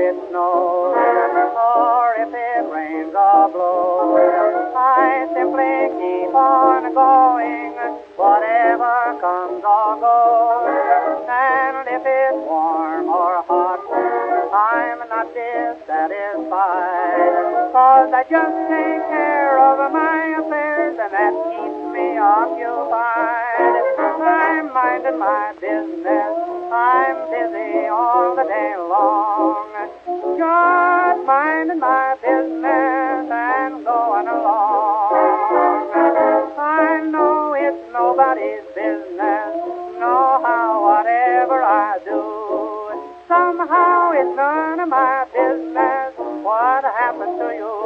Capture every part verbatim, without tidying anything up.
it snows or if it rains or blows. I simply keep on going, whatever comes or goes. And if it's warm or hot, I'm not dissatisfied, 'cause I just take care of my affairs, and that keeps me occupied. I'm minding my business, I'm busy all the day long, just minding my business and going along. I know it's nobody's business, no how whatever I do. Somehow it's none of my business what happened to you.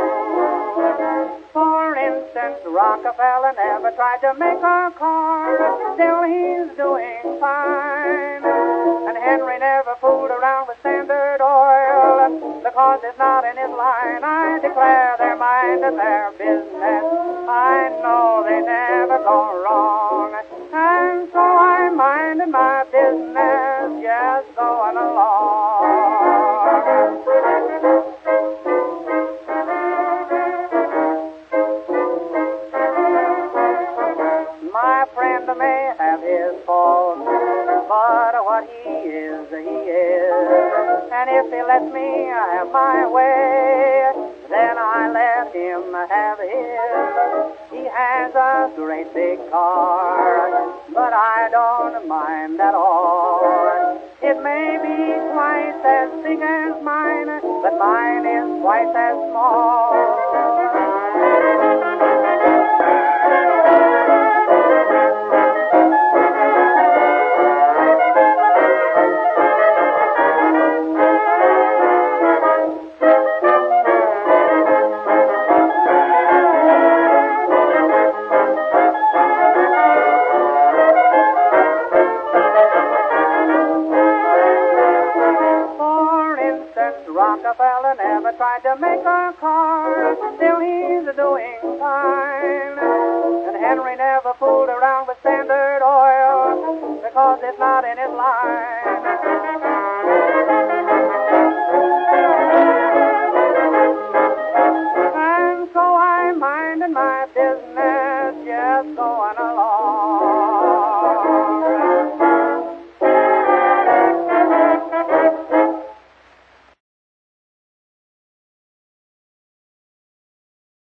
For instance, Rockefeller never tried to make a car, still he's doing fine. And Henry never fooled around with Standard Oil, because it's not in his line. I declare they're minding their business, I know they never go wrong. And so I'm minding my business, just going along. My friend may have his faults, but what he is, he is. And if he lets me have my way, then I let him have his. He has a great big car, but I don't mind at all. It may be twice as big as mine, but mine is twice as small. Rockefeller never tried to make a car, still he's doing fine. And Henry never fooled around with Standard Oil, because it's not in his line.